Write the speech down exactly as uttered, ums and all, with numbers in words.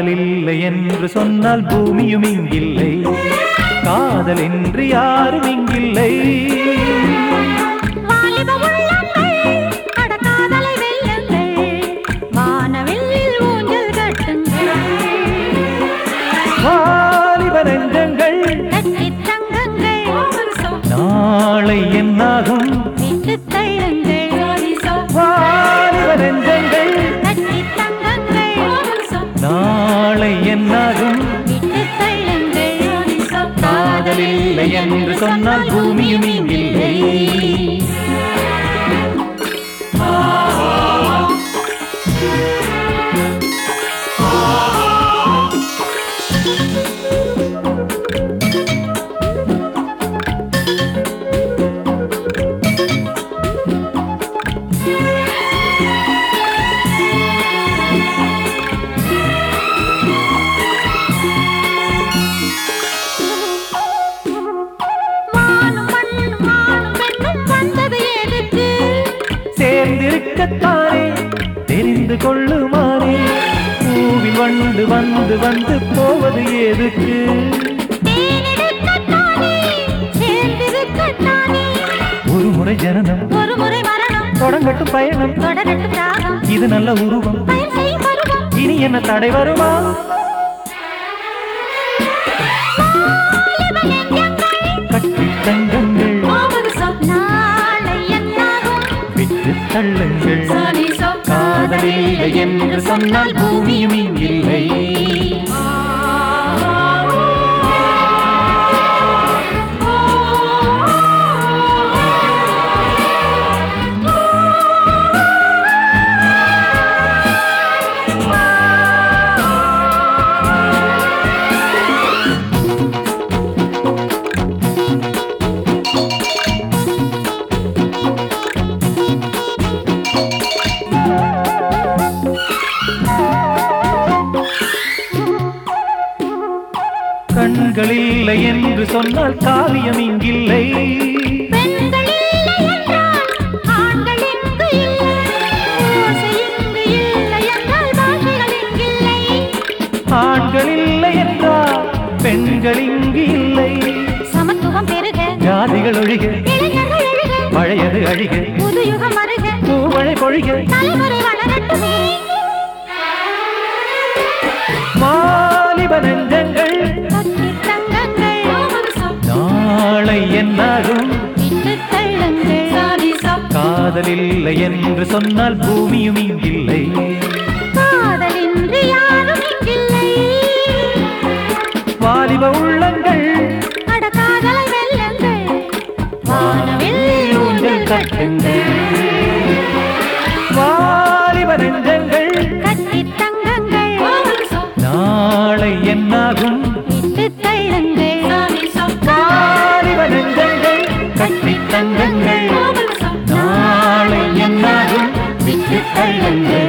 காதலில்லை என்று சொன்னால் பூமியும் இங்கில்லை, காதல் என்று யாரும் இங்கில்லை. வாலிப நெஞ்சங்கள் நாளை என்னாகும், வாலிப நெஞ்சங்கள் நாளை என்னாகும். காதலில்லை என்று சொன்னால் பூமியும் இங்கில்லை. சேர்ந்திருக்கத்தானே தெரிந்து கொள்ளுமாறே, பூவில் வண்டு வந்து வந்து போவது எதுக்கு? ஒரு முறை ஜனனம் ஒரு முறை மரணம், தொடங்கட்டும் பயணம் தொடரட்டும் ராகம், இது நல்ல உருவம், பயன் செய்யும் பருவம். இனி என்ன தடை வருமா? கட்டி தங்கங்கள் விட்டு தள்ளுங்கள். காதலில்லை என்று சொன்னால் பூமியும் இங்கில்லை. கண்களில்லை என்று சொன்னால் காவியம் இங்கில்லை, ஆண்களில்லை என்றால் பெண்கள் இங்கு இல்லை. சமத்துவம் பெருக, ஜாதிகள் ஒழிக, இளைஞர்கள் எழுக, பழையது அழிக, புது யுகம் வருக, பூமழை பொழிக, தலைமுறை வளரட்டுமே. வாலிப நெஞ்சங்கள் நாளை என்னாகும், காதலில்லை என்று சொன்னால் பூமியும் இங்கில்லை. வாலிப உள்ளங்கள் வானவில் ஊஞ்சல் கட்டுங்கள். வாலிப நெஞ்சங்கள் நாளை என்னாகும், வாலிப நெஞ்சங்கள் கட்டி தங்கங்கள். நாளை என்னாகும், விட்டு தள்ளுங்கள்.